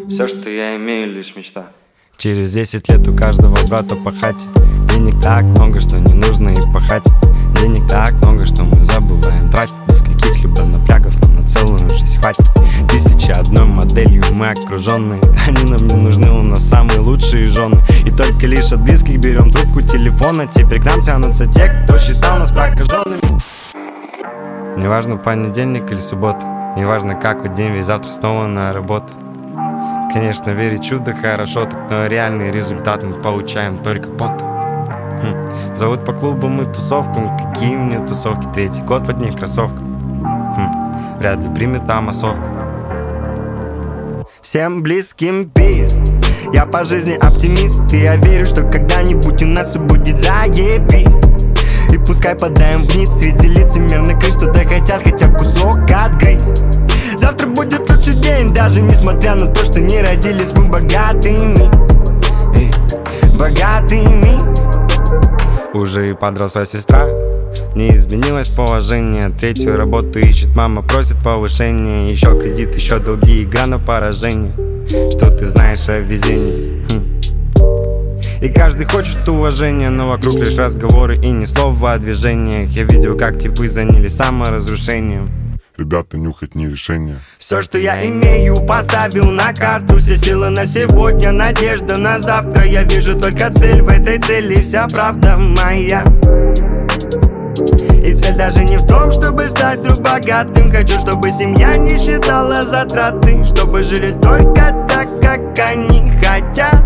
Все, что я имею, лишь мечта. Через 10 лет у каждого брата по хате. Денег так много, что не нужно и пахать. Денег так много, что мы забываем тратить. Без каких-либо напрягов нам на целую жизнь хватит. 1001 моделью мы окруженные. Они нам не нужны, у нас самые лучшие жены. И только лишь от близких берем трубку телефона. Теперь к нам тянутся те, кто считал нас прокаженными. Неважно, понедельник или суббота, неважно, какой день, ведь завтра снова на работу. Конечно, верить в чудо хорошо, так, но реальный результат мы получаем только потом. Зовут по клубам и тусовкам. Какие мне тусовки? 3-й год в одних кроссовках. Вряд ли примет там массовку. Всем близким пиз. Я по жизни оптимист, и я верю, что когда-нибудь у нас все будет заебись. И пускай подаем вниз среди лицемерных крыс, что-то хотят, хотя кусок отгрызть. Завтра будет лучший день, даже несмотря на то, что не родились мы богатыми. Богатыми. Уже и подросла сестра, не изменилось положение. 3-ю работу ищет, мама просит повышения. Еще кредит, еще долги, игра на поражение. Что ты знаешь о везении? И каждый хочет уважения, но вокруг лишь разговоры и ни слова о движениях. Я видел, как типы занялись саморазрушением. Ребята, нюхать не решение. Все, что я имею, поставил на карту. Все силы на сегодня, надежда на завтра. Я вижу только цель, в этой цели вся правда моя. И цель даже не в том, чтобы стать вдруг богатым. Хочу, чтобы семья не считала затраты, чтобы жили только так, как они хотят.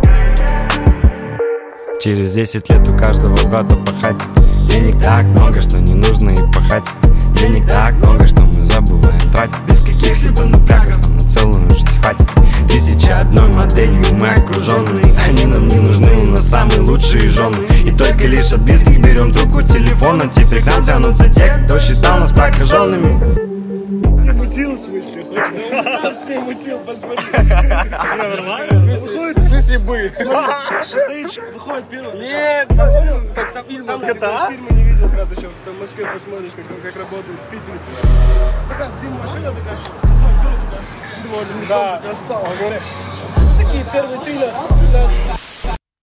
Через 10 лет у каждого брата по хате. Денег так много, что не нужно и пахать. Денег так много, что мы забываем тратить. Без каких-либо напрягов нам на целую жизнь хватит. 1001 моделью мы окруженные. Они нам не нужны, у нас самые лучшие жены. И только лишь от близких берем трубку телефона. Теперь к нам тянутся те, кто считал нас прокаженными. Мутил, в смысле, хоть? Сам себе мутил, посмотри. Нормально? Выходит, в смысле быть? Стоит, выходит первый. Нет, понял? Там фильмы не видел, когда ты еще в Москве посмотришь, как работают в Питере. Такая машина, такая, выходит первый, такая, да, стал. Такие первые 3